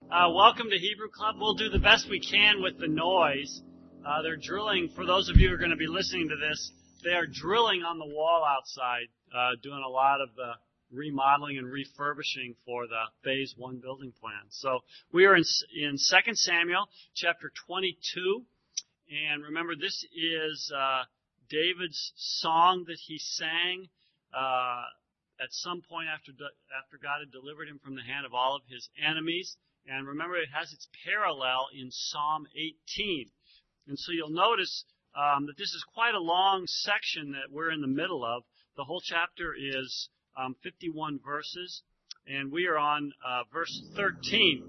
Welcome to Hebrew Club. We'll do the best we can with the noise. They're drilling, for those of you who are going to be listening to this, they are drilling on the wall outside, doing a lot of the remodeling and refurbishing for the Phase 1 building plan. So we are in 2 Samuel chapter 22. And remember, this is David's song that he sang at some point after God had delivered him from the hand of all of his enemies. And remember, it has its parallel in Psalm 18. And so you'll notice that this is quite a long section that we're in the middle of. The whole chapter is 51 verses, and we are on verse 13.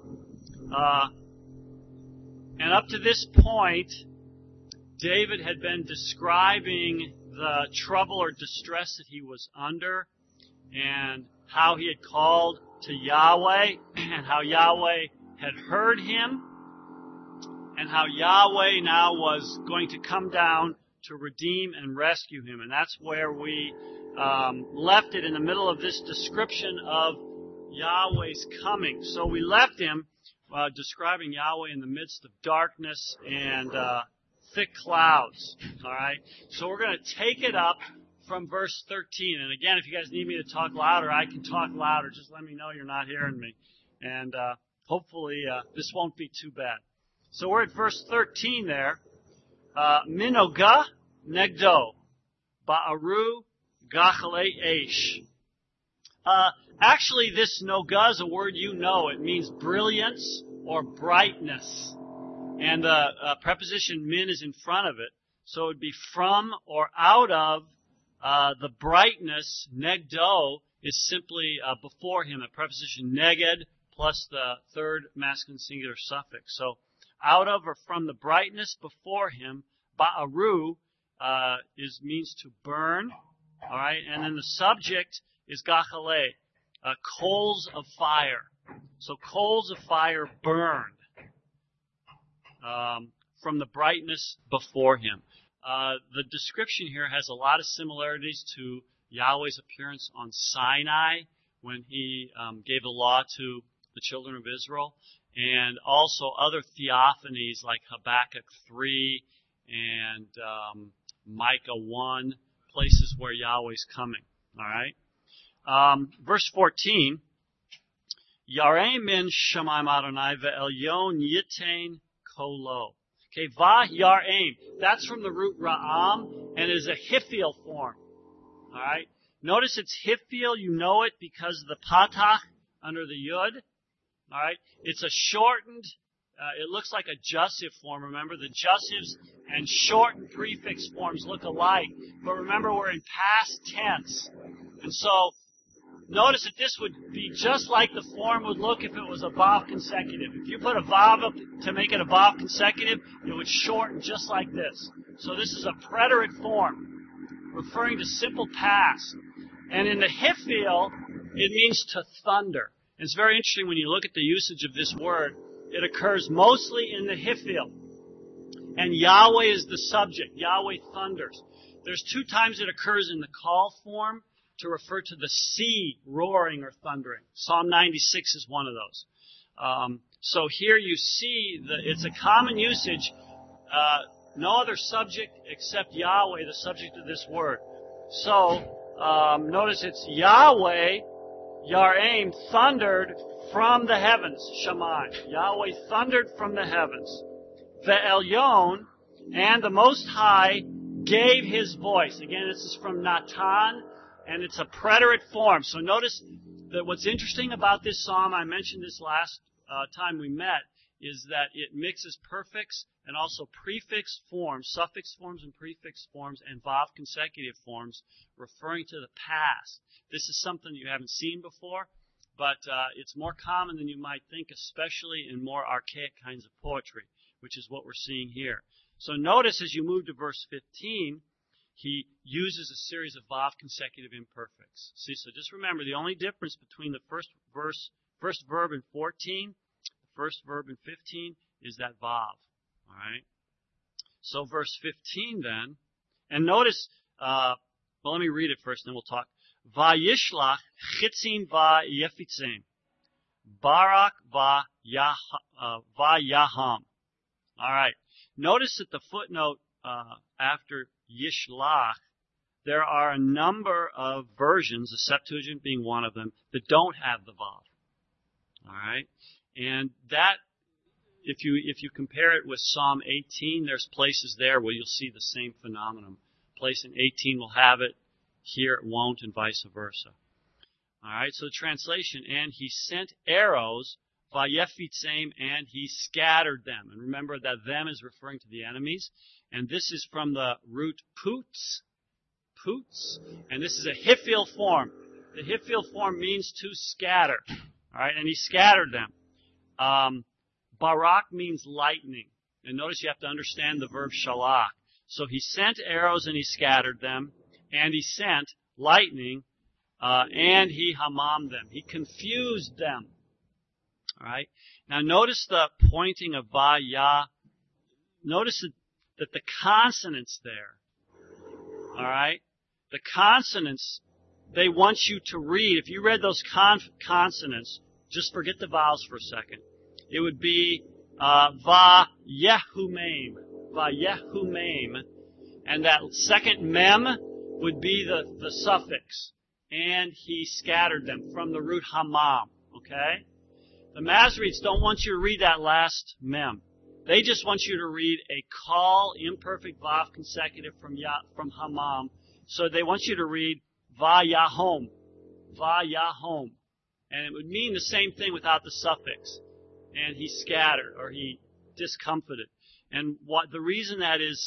And up to this point, David had been describing the trouble or distress that he was under, and how he had called to Yahweh, and how Yahweh had heard him, and how Yahweh now was going to come down to redeem and rescue him. And that's where we left it, in the middle of this description of Yahweh's coming. So we left him describing Yahweh in the midst of darkness and thick clouds. All right? So we're going to take it up from verse 13. And again, if you guys need me to talk louder, I can talk louder. Just let me know you're not hearing me. And hopefully this won't be too bad. So we're at verse 13 there. Minoga negdo, ba'aru gachalei eish. Actually, this noga is a word you know. It means brilliance or brightness. And the preposition min is in front of it. So it would be from or out of the brightness. Negdo is simply before him, a preposition neged plus the third masculine singular suffix. So out of or from the brightness before him. Ba'aru means to burn. All right, and then the subject is gachalei, coals of fire. So coals of fire burned from the brightness before him. The description here has a lot of similarities to Yahweh's appearance on Sinai when he gave the law to the children of Israel, and also other theophanies like Habakkuk 3 and Micah 1, places where Yahweh's coming. All right. Verse 14, Yarei min shamayim Adonai ve'elyon yitain kolo. Okay, va yareim. That's from the root ra'am, and is a hifil form. All right. Notice it's hifil. You know it because of the patach under the yud. All right. It's a shortened. It looks like a jussive form. Remember, the jussives and shortened prefix forms look alike. But remember, we're in past tense. And so, notice that this would be just like the form would look if it was a vav consecutive. If you put a vav up to make it a vav consecutive, it would shorten just like this. So this is a preterite form, referring to simple past. And in the hifil, it means to thunder. And it's very interesting when you look at the usage of this word. It occurs mostly in the hifil. And Yahweh is the subject. Yahweh thunders. There's 2 times it occurs in the call form to refer to the sea roaring or thundering. Psalm 96 is one of those. So here you see that it's a common usage. No other subject except Yahweh, the subject of this word. So notice it's Yahweh, Yareim, thundered from the heavens, Shammai. Yahweh thundered from the heavens. Ve'elyon, and the Most High gave his voice. Again, this is from Natan, and it's a preterite form. So notice that what's interesting about this psalm, I mentioned this last time we met, is that it mixes perfix and also prefix forms, suffix forms and prefix forms, and vav consecutive forms, referring to the past. This is something you haven't seen before, but it's more common than you might think, especially in more archaic kinds of poetry, which is what we're seeing here. So notice as you move to verse 15, he uses a series of vav consecutive imperfects. See, so just remember, the only difference between the first verb in 14, the first verb in 15, is that vav. All right? So verse 15 then, and notice, well, let me read it first, and then we'll talk. Vayishlach chitzim va yefitzim, barak va Vayaham. All right. Notice that the footnote after Yishlach, there are a number of versions, the Septuagint being one of them, that don't have the Vav. All right. And that, if you compare it with Psalm 18, there's places there where you'll see the same phenomenon. Place in 18 will have it, here it won't, and vice versa. All right, so the translation, and he sent arrows, vayefitzem, and he scattered them. And remember that them is referring to the enemies. And this is from the root putz, and this is a hifil form. The hifil form means to scatter. All right, and he scattered them. Barak means lightning. And notice you have to understand the verb shalach. So he sent arrows and he scattered them, and he sent lightning, and he hamam them. He confused them. All right. Now notice the pointing of va-ya. Notice that the consonants there. All right. The consonants, they want you to read. If you read those consonants, just forget the vowels for a second. It would be va-yehumem. Va-yehumem. And that second mem would be the suffix. And he scattered them from the root hamam. Okay? The Masoretes don't want you to read that last mem. They just want you to read a call, imperfect vav consecutive from hamam. So they want you to read va-yahom. Va-yahom. And it would mean the same thing without the suffix. And he scattered, or he discomfited. And what the reason that is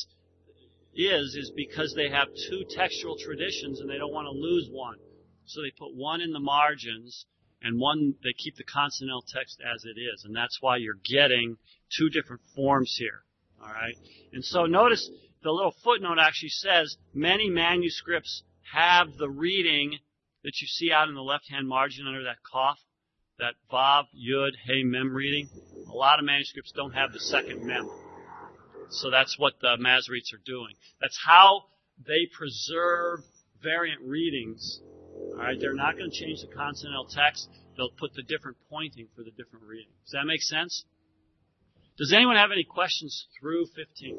because they have two textual traditions and they don't want to lose one. So they put one in the margins and one, they keep the consonantal text as it is. And that's why you're getting two different forms here. All right. And so notice the little footnote actually says many manuscripts have the reading that you see out in the left-hand margin under that cough, that Vav, Yud, Hey, Mem reading. A lot of manuscripts don't have the second Mem. So that's what the Masoretes are doing. That's how they preserve variant readings. All right, they're not going to change the consonantal text. They'll put the different pointing for the different reading. Does that make sense? Does anyone have any questions through 15?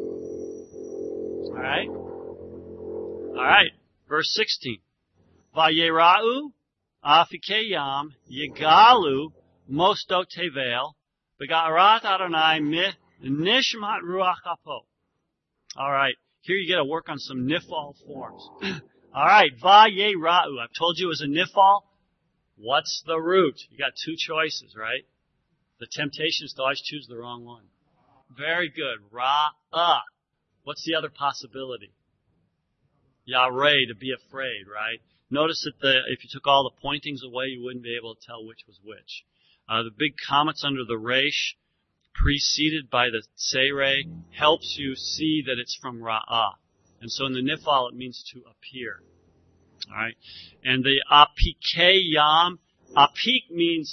All right. All right. Verse 16. Vayera'u afikeyam yigalu mosdot tevel bega'arat Adonai nishmat ruach apo. All right. Here you get to work on some nifal forms. All right. Vayera'u. I've told you it was a nifal. What's the root? You got two choices, right? The temptation is to always choose the wrong one. Very good. Ra'ah. What's the other possibility? Yareh, to be afraid, right? Notice that if you took all the pointings away, you wouldn't be able to tell which was which. The big comets under the resh, preceded by the sereh, helps you see that it's from Ra'ah. And so in the nifal, it means to appear. All right. And the apikeyam, apik means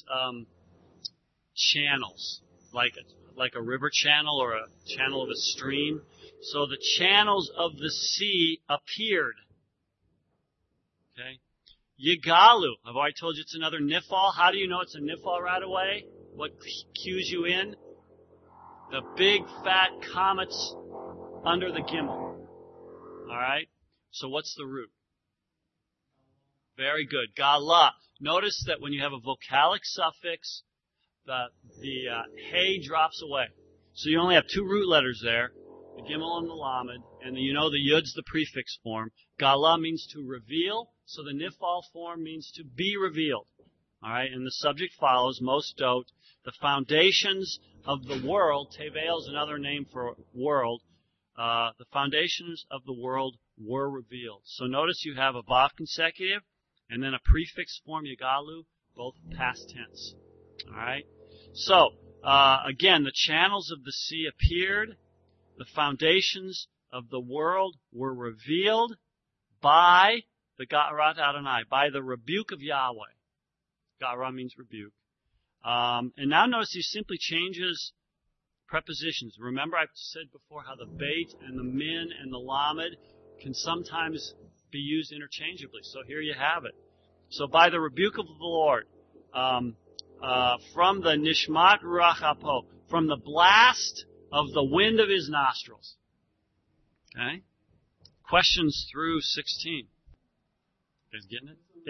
channels, like a river channel or a channel of a stream. So the channels of the sea appeared. Okay. Yigalu. I've already told you it's another nifal. How do you know it's a nifal right away? What cues you in? The big fat comets under the gimel. All right. So what's the root? Very good. Gala. Notice that when you have a vocalic suffix, the hey drops away. So you only have two root letters there, the gimel and the lamed, and you know the yud's the prefix form. Gala means to reveal, so the nifal form means to be revealed. All right, and the subject follows, mosdot, the foundations of the world. Tevel is another name for world. The foundations of the world were revealed. So notice you have a vav consecutive, and then a prefix form, yigalu, both past tense. All right. So, again, the channels of the sea appeared. The foundations of the world were revealed by the Ga'arat Adonai, by the rebuke of Yahweh. Ga'ara means rebuke. And now notice he simply changes prepositions. Remember I said before how the beit and the min and the lamed can sometimes be used interchangeably. So here you have it. So by the rebuke of the Lord, from the nishmat ruach apo, from the blast of the wind of his nostrils. Okay? Questions through 16. You guys getting it? Yeah.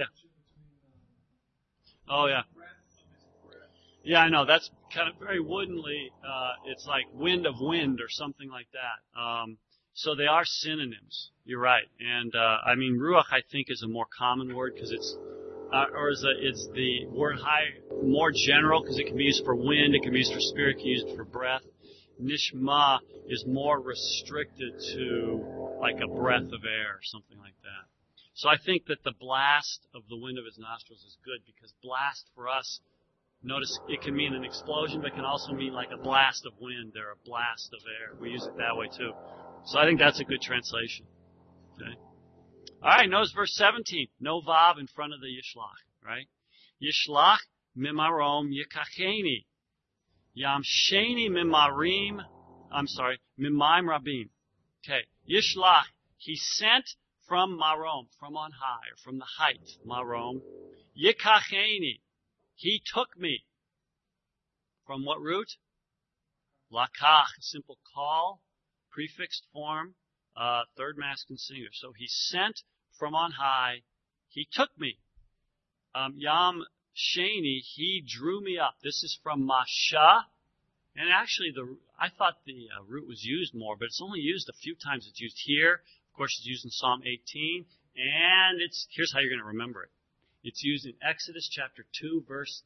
Oh, yeah. Yeah, I know. That's kind of very woodenly. It's like wind of wind or something like that. So they are synonyms. You're right. And, ruach, I think, is a more common word because it's the word more general because it can be used for wind, it can be used for spirit, it can be used for breath. Nishma is more restricted to like a breath of air or something like that. So I think that the blast of the wind of his nostrils is good because blast for us, notice it can mean an explosion, but it can also mean like a blast of wind or a blast of air. We use it that way too. So I think that's a good translation. Okay. All right, notice verse 17. No vav in front of the yishlach, right? Yishlach mimarom yikacheni. Yamsheni mimarim, mimaim rabim. Okay, Yishlach, he sent from Marom, from on high, or from the height, Marom. Yikacheni, he took me. From what root? Lakach, simple call, prefixed form, third masculine singular. So he sent from on high, he took me. Yam Shani, he drew me up. This is from Masha. And actually, I thought the root was used more, but it's only used a few times. It's used here. Of course, it's used in Psalm 18. And here's how you're going to remember it. It's used in Exodus chapter 2, verse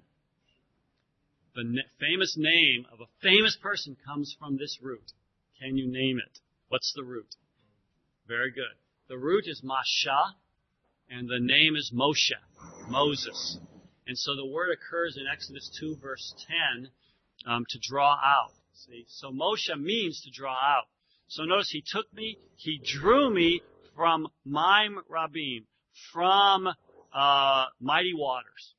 10. The famous name of a famous person comes from this root. Can you name it? What's the root? Very good. The root is Masha, and the name is Moshe, Moses. And so the word occurs in Exodus 2, verse 10, to draw out. See? So Moshe means to draw out. So notice he took me, he drew me from Maim Rabim, from mighty waters.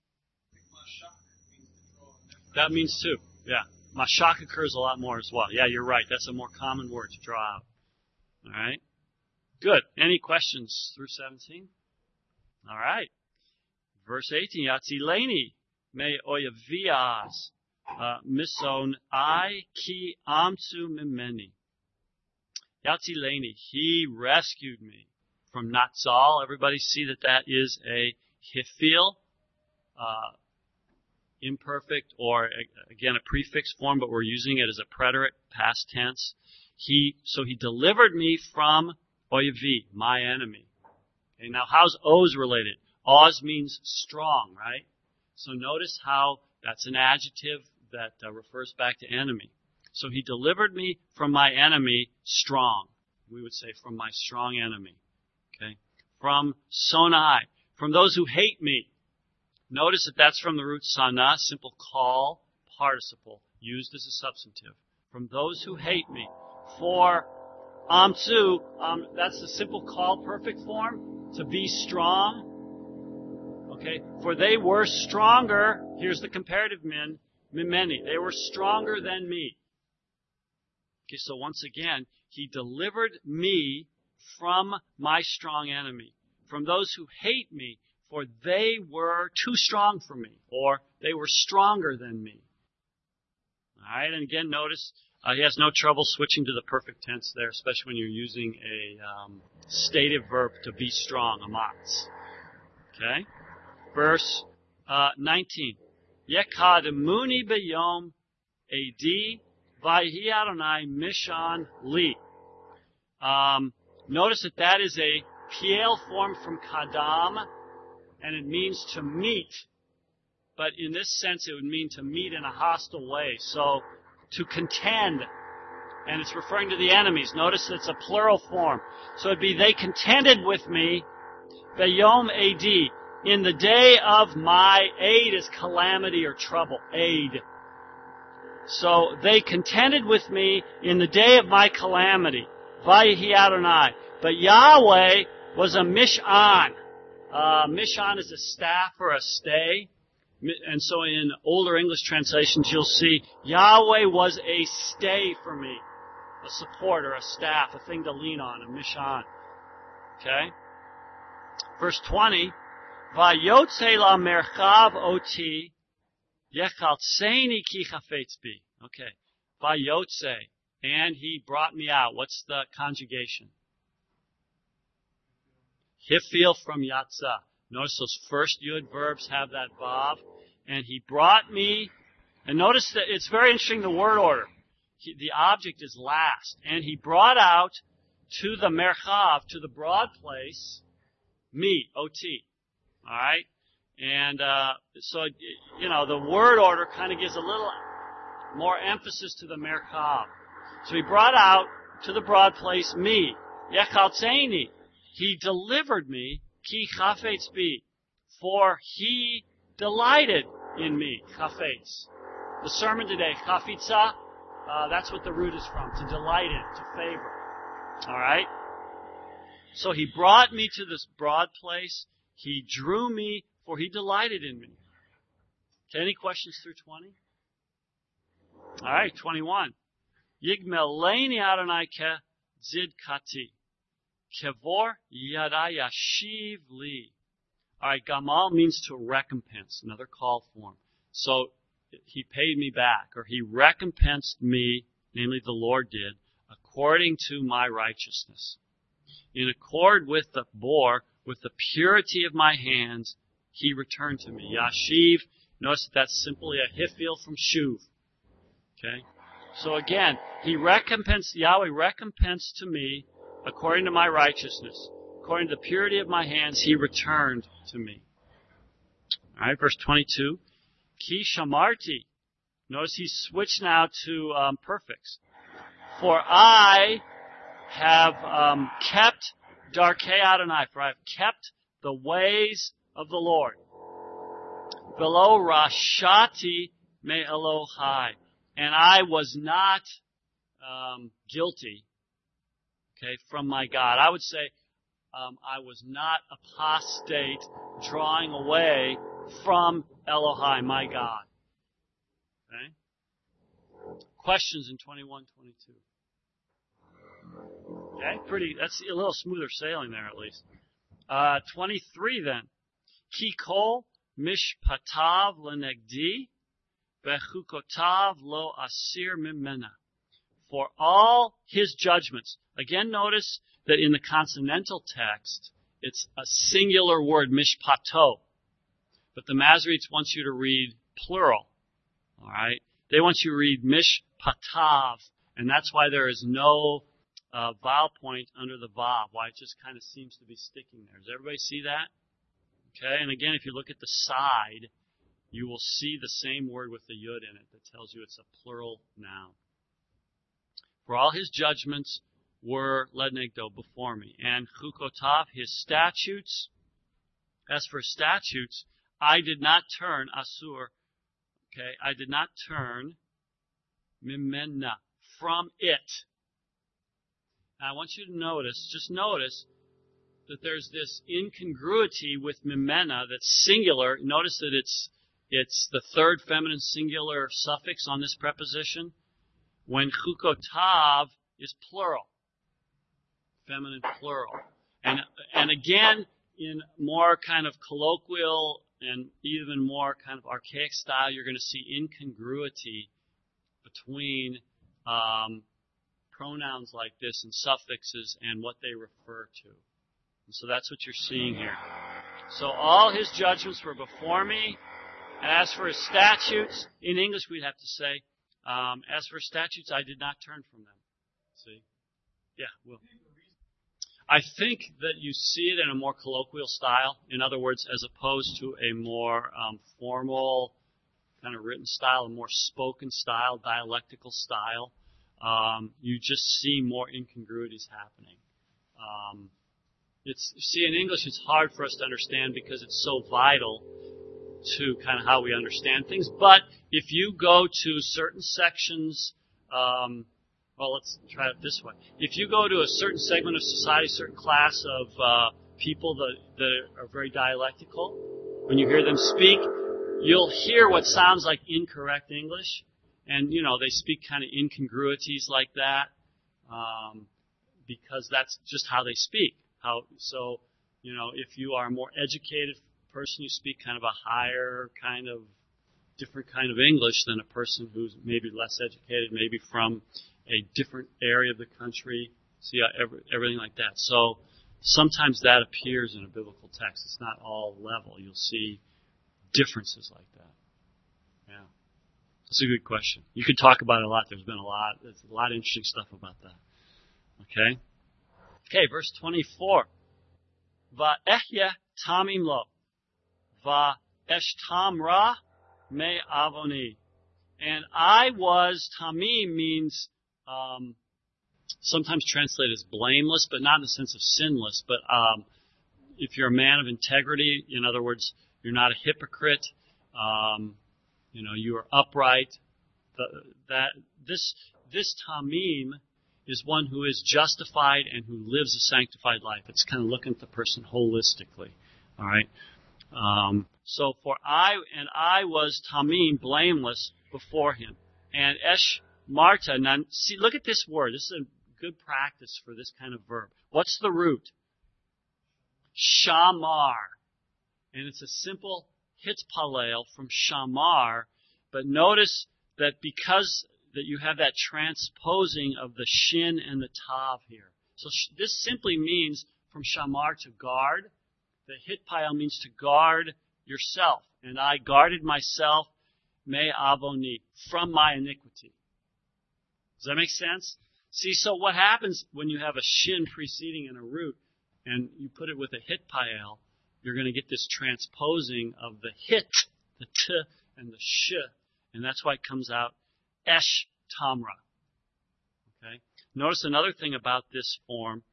That means too. Yeah. Mashak occurs a lot more as well. Yeah, you're right. That's a more common word to draw out. All right. Good. Any questions through 17? All right. Verse 18. Yatzileni me oyavias mison I ki amtsu mimeni. Yatzileni. He rescued me from Natsal. Everybody see that is a hifil, imperfect, or again a prefix form, but we're using it as a preterite, past tense. So he delivered me from Oyavi, my enemy. Okay, now how's Oz related? Oz means strong, right? So notice how that's an adjective that refers back to enemy. So he delivered me from my enemy, strong. We would say from my strong enemy. Okay, from Sonai, from those who hate me. Notice that that's from the root sana, simple call, participle, used as a substantive. From those who hate me. For amtsu, that's the simple call perfect form, to be strong. Okay, for they were stronger, here's the comparative mimeni, they were stronger than me. Okay, so once again, he delivered me from my strong enemy, from those who hate me, for they were too strong for me, or they were stronger than me. Alright, and again, notice he has no trouble switching to the perfect tense there, especially when you're using a stative verb to be strong, amatz. Okay? Verse 19. Yekademuni beyom adi vayhi Adonai mishan li. Notice that is a piel form from kadam, and it means to meet. But in this sense, it would mean to meet in a hostile way. So, to contend. And it's referring to the enemies. Notice it's a plural form. So it'd be, they contended with me, Bayom Adi. In the day of my aid is calamity or trouble. Aid. So they contended with me in the day of my calamity. Vayihi Adonai. But Yahweh was a Mish'an. Mish'an is a staff or a stay. And so in older English translations, you'll see Yahweh was a stay for me. A support or a staff, a thing to lean on, a Mish'an. Okay? Verse 20. Vayotze la merchav oti Yechaltseini ki chafetz bi. Okay. Vayotze. And he brought me out. What's the conjugation? Hifil from yatsa. Notice those first yud verbs have that vav. And he brought me. And notice that it's very interesting, the word order. The object is last. And he brought out to the merchav, to the broad place, me, O-T. Alright? And so, the word order kind of gives a little more emphasis to the merchav. So he brought out to the broad place me, Yechaltseini. He delivered me, ki chafetz bi, for he delighted in me, chafetz. The sermon today, chafitza, that's what the root is from, to delight in, to favor. Alright? So he brought me to this broad place. He drew me, for he delighted in me. Okay, any questions through 20? Alright, 21. Yigmeleni Adonai ke zidkati. Kevor yadai yashiv li. Alright, gamal means to recompense, another call form. So, he paid me back, or he recompensed me, namely the Lord did, according to my righteousness. In accord with the bor, with the purity of my hands, he returned to me. Yashiv, notice that's simply a hifil from shuv. Okay? So again, Yahweh recompensed to me according to my righteousness. According to the purity of my hands, he returned to me. Alright, verse 22. Ki shamarti. Notice he switched now to perfects. For I have kept darkei Adonai, for I have kept the ways of the Lord. Velo rashati me Elohai. And I was not guilty, okay, from my God. I would say I was not apostate, drawing away from Elohai, my God. Okay? Questions in 21, 22. Okay, that's a little smoother sailing there at least. 23 then. Ki kol mishpatav lenegdi, vechukotav lo asir mimena. For all his judgments. Again, notice that in the consonantal text, it's a singular word, mishpato. But the Masoretes wants you to read plural. Alright? They want you to read mishpatav. And that's why there is no vowel point under the vav. Why it just kind of seems to be sticking there. Does everybody see that? Okay, and again, if you look at the side, you will see the same word with the yud in it that tells you it's a plural noun. For all his judgments were lednegdo, before me. And chukotav, his statutes. As for statutes, I did not turn, asur, okay, I did not turn mimena, from it. Now I want you to just notice that there's this incongruity with mimena that's singular. Notice that it's the third feminine singular suffix on this preposition, when chukotav is plural, feminine plural. And again, in more kind of colloquial and even more kind of archaic style, you're going to see incongruity between pronouns like this and suffixes and what they refer to. And so that's what you're seeing here. So all his judgments were before me. And as for his statutes, in English we'd have to say, as for statutes, I did not turn from them. See? Yeah, well. I think that you see it in a more colloquial style. In other words, as opposed to a more formal kind of written style, a more spoken style, dialectical style. You just see more incongruities happening. See, in English it's hard for us to understand because it's so vital to kind of how we understand things. But if you go to certain sections, well, let's try it this way. If you go to a certain segment of society, a certain class of people that are very dialectical, when you hear them speak, you'll hear what sounds like incorrect English. And, they speak kind of incongruities like that because that's just how they speak. If you are a more educated person, you speak kind of a higher kind of different kind of English than a person who's maybe less educated, maybe from a different area of the country. See, everything like that. So sometimes that appears in a biblical text. It's not all level. You'll see differences like that. Yeah. That's a good question. You could talk about it a lot. There's a lot of interesting stuff about that. Okay? Okay, verse 24. Va'ehye tamim lo. Va'eshtamra me avoni. And I was, tamim means sometimes translated as blameless, but not in the sense of sinless. But if you're a man of integrity, in other words, you're not a hypocrite, you are upright. This tamim is one who is justified and who lives a sanctified life. It's kind of looking at the person holistically. All right. So I was tamim, blameless before him. And esh marta. Now, see, look at this word. This is a good practice for this kind of verb. What's the root? Shamar. And it's a simple hitpalel from shamar. But notice that because that you have that transposing of the shin and the tav here. So this simply means from shamar to guard. The hitpalel means to guard yourself. And I guarded myself, me avoni, from my iniquity. Does that make sense? See, so what happens when you have a shin preceding and a root, and you put it with a hitpalel, you're going to get this transposing of the hit, the t, and the sh, and that's why it comes out esh tamra. Okay. Notice another thing about this form.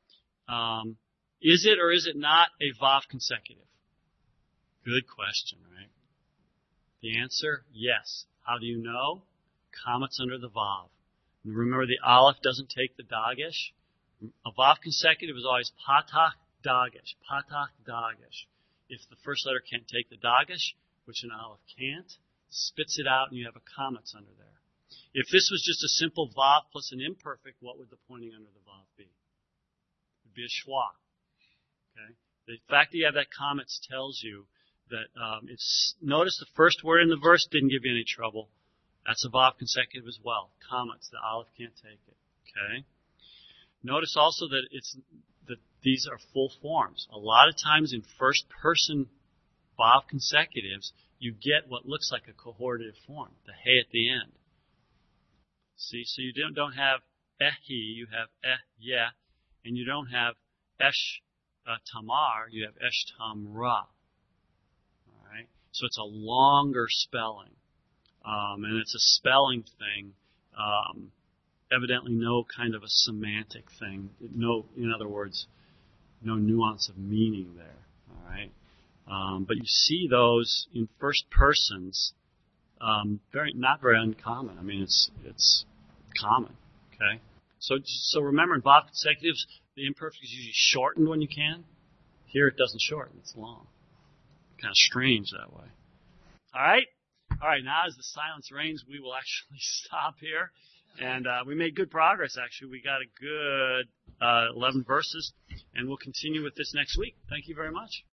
Is it or is it not a vav consecutive? Good question, right? The answer, yes. How do you know? Commas under the vav. And remember, the aleph doesn't take the dagesh. A vav consecutive is always patach dagesh, patach dagesh. If the first letter can't take the dagesh, which an aleph can't, spits it out and you have a commas under there. If this was just a simple vav plus an imperfect, what would the pointing under the vav be? It would be a schwa. Okay? The fact that you have that commas tells you that notice the first word in the verse didn't give you any trouble. That's a vav consecutive as well. Commas, the aleph can't take it. Okay? Notice also that these are full forms. A lot of times in first person vav consecutives, you get what looks like a cohortative form, the hey at the end. See, so you don't have ehi, you have yeah, and you don't have esh tamar, you have esh tamra. All right, so it's a longer spelling, and it's a spelling thing. Evidently, no kind of a semantic thing. No, in other words, no nuance of meaning there. All right, but you see those in first persons. Not very uncommon. I mean, it's common. Okay, so remember in vav consecutives, the imperfect is usually shortened when you can. Here it doesn't shorten; it's long. Kind of strange that way. All right. Now, as the silence reigns, we will actually stop here, and we made good progress. Actually, we got a good 11 verses, and we'll continue with this next week. Thank you very much.